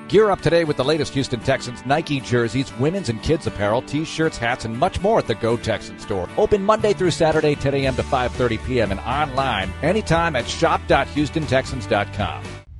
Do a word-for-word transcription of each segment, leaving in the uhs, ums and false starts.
Gear up today with the latest Houston Texans Nike jerseys, women's and kids apparel, t-shirts, hats, and much more at the Go Texans store. Open Monday through Saturday, ten a.m. to five thirty p.m. and online anytime at shop dot houston texans dot com.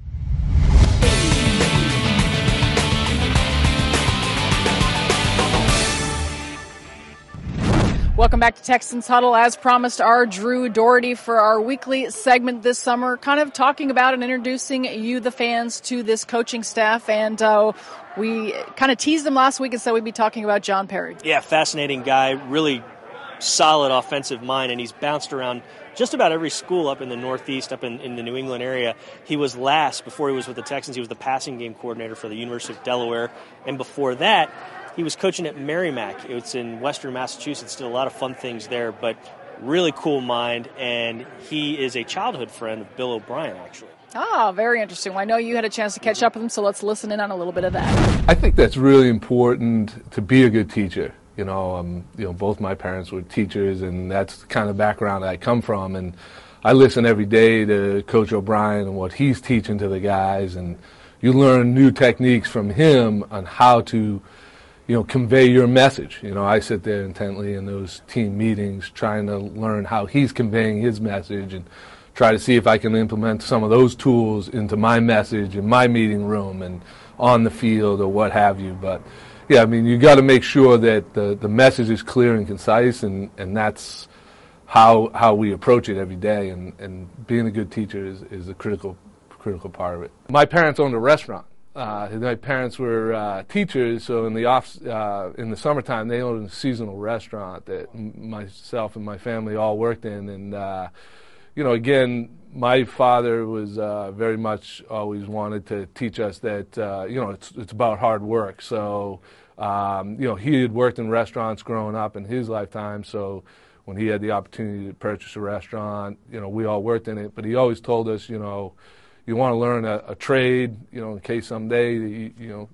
Welcome back to Texans Huddle. As promised, our Drew Doherty for our weekly segment this summer, kind of talking about and introducing you, the fans, to this coaching staff. And uh, we kind of teased them last week and said we'd be talking about John Perry. Yeah, fascinating guy, really solid offensive mind, and he's bounced around just about every school up in the Northeast, up in, in the New England area. He was last, before he was with the Texans, he was the passing game coordinator for the University of Delaware. And before that, he was coaching at Merrimack. It's in western Massachusetts. Did a lot of fun things there, but really cool mind. And he is a childhood friend of Bill O'Brien, actually. Ah, very interesting. Well, I know you had a chance to catch up with him, so let's listen in on a little bit of that. I think that's really important to be a good teacher. You know, um, you know, both my parents were teachers, and that's the kind of background I come from. And I listen every day to Coach O'Brien and what he's teaching to the guys, and you learn new techniques from him on how to, you know, convey your message. You know, I sit there intently in those team meetings trying to learn how he's conveying his message and try to see if I can implement some of those tools into my message in my meeting room and on the field or what have you. But, yeah, I mean, you got to make sure that the, the message is clear and concise, and, and that's how how we approach it every day. And, and being a good teacher is, is a critical critical part of it. My parents owned a restaurant. Uh, my parents were uh, teachers, so in the off uh, in the summertime they owned a seasonal restaurant that m- myself and my family all worked in. And uh, you know, again, my father was uh, very much always wanted to teach us that uh, you know it's it's about hard work. So um, you know, he had worked in restaurants growing up in his lifetime. So when he had the opportunity to purchase a restaurant, you know, we all worked in it. But he always told us, you know, you want to learn a, a trade, you know, in case someday, you, you know,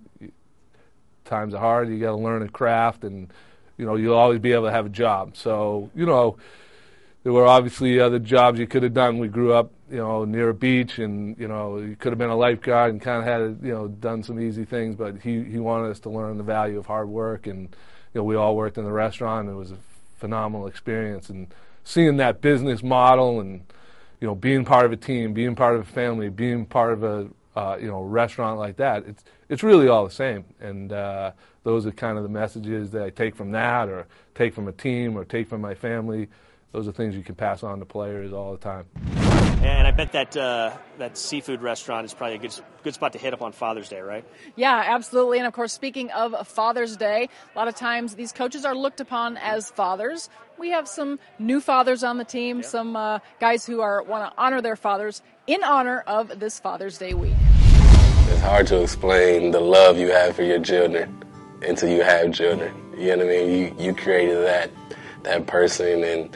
times are hard, you got to learn a craft, and, you know, you'll always be able to have a job. So, you know, there were obviously other jobs you could have done. We grew up, you know, near a beach, and, you know, you could have been a lifeguard and kind of had, you know, done some easy things, but he, he wanted us to learn the value of hard work. And, you know, we all worked in the restaurant. It was a phenomenal experience. And seeing that business model and, you know, being part of a team, being part of a family, being part of a, uh, you know, restaurant like that, it's it's really all the same. And uh, those are kind of the messages that I take from that, or take from a team, or take from my family. Those are things you can pass on to players all the time. And I bet that uh, that seafood restaurant is probably a good good spot to hit up on Father's Day, right? Yeah, absolutely. And, of course, speaking of Father's Day, a lot of times these coaches are looked upon as fathers. We have some new fathers on the team, yeah. some uh, guys who are want to honor their fathers in honor of this Father's Day week. It's hard to explain the love you have for your children until you have children. You know what I mean? You, you created that, that person, and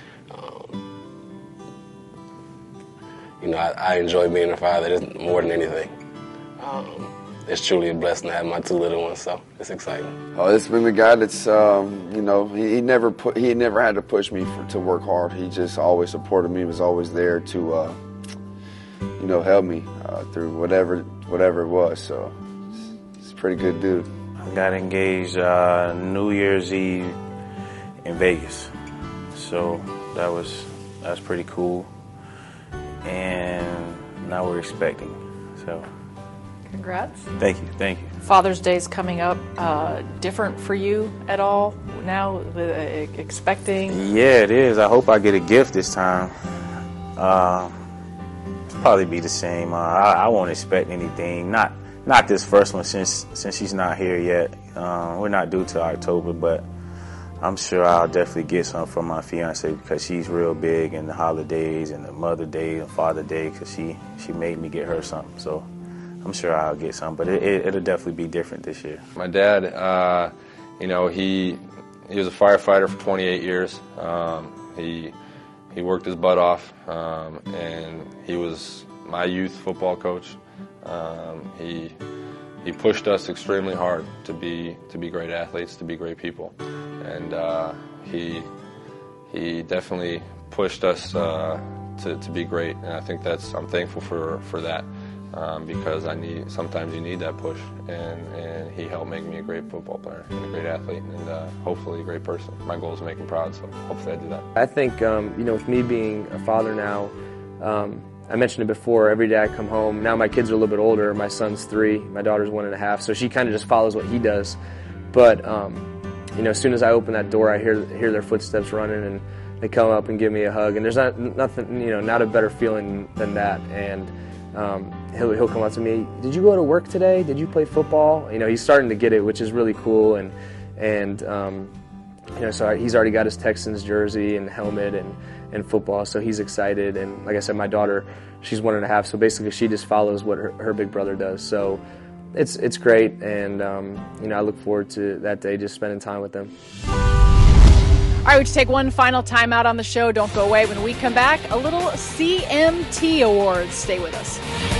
you know, I, I enjoy being a father more than anything. Um, it's truly a blessing to have my two little ones, so it's exciting. Oh, it's been the guy that's, um, you know, he, he never put, he never had to push me for, to work hard. He just always supported me, was always there to, uh, you know, help me uh, through whatever whatever it was. So it's, it's a pretty good dude. I got engaged uh, New Year's Eve in Vegas, so that was that's pretty cool. And now we're expecting, so. Congrats. Thank you, thank you. Father's Day's coming up. Uh, different for you at all now, with uh, expecting? Yeah, it is. I hope I get a gift this time. Uh, probably be the same. Uh, I, I won't expect anything. Not not this first one, since since she's not here yet. Uh, we're not due till October, but I'm sure I'll definitely get some from my fiance, because she's real big in the holidays and the Mother Day and Father Day, because she, she made me get her something. So I'm sure I'll get some, but it, it, it'll definitely be different this year. My dad, uh, you know, he he was a firefighter for twenty-eight years. Um, he he worked his butt off, um, and he was my youth football coach. Um, he he pushed us extremely hard to be to be great athletes, to be great people. And uh, he he definitely pushed us uh, to to be great, and I think that's I'm thankful for for that. um, because I need. Sometimes you need that push, and, and he helped make me a great football player and a great athlete, and uh, hopefully a great person. My goal is to make him proud, so hopefully I do that. I think um, you know, with me being a father now, um, I mentioned it before. Every day I come home. Now my kids are a little bit older. My son's three. My daughter's one and a half. So she kind of just follows what he does. But um, you know, as soon as I open that door, I hear hear their footsteps running, and they come up and give me a hug. And there's not nothing, you know, not a better feeling than that. And um, he'll he'll come up to me. Did you go to work today? Did you play football? You know, he's starting to get it, which is really cool. And and um, you know, so he's already got his Texans jersey and helmet and. and football, so he's excited. And like I said, my daughter, she's one and a half, so basically she just follows what her, her big brother does. So it's it's great, and um, you know, I look forward to that day, just spending time with them. All right, we just take one final time out on the show. Don't go away. When we come back, a little C M T Awards. Stay with us.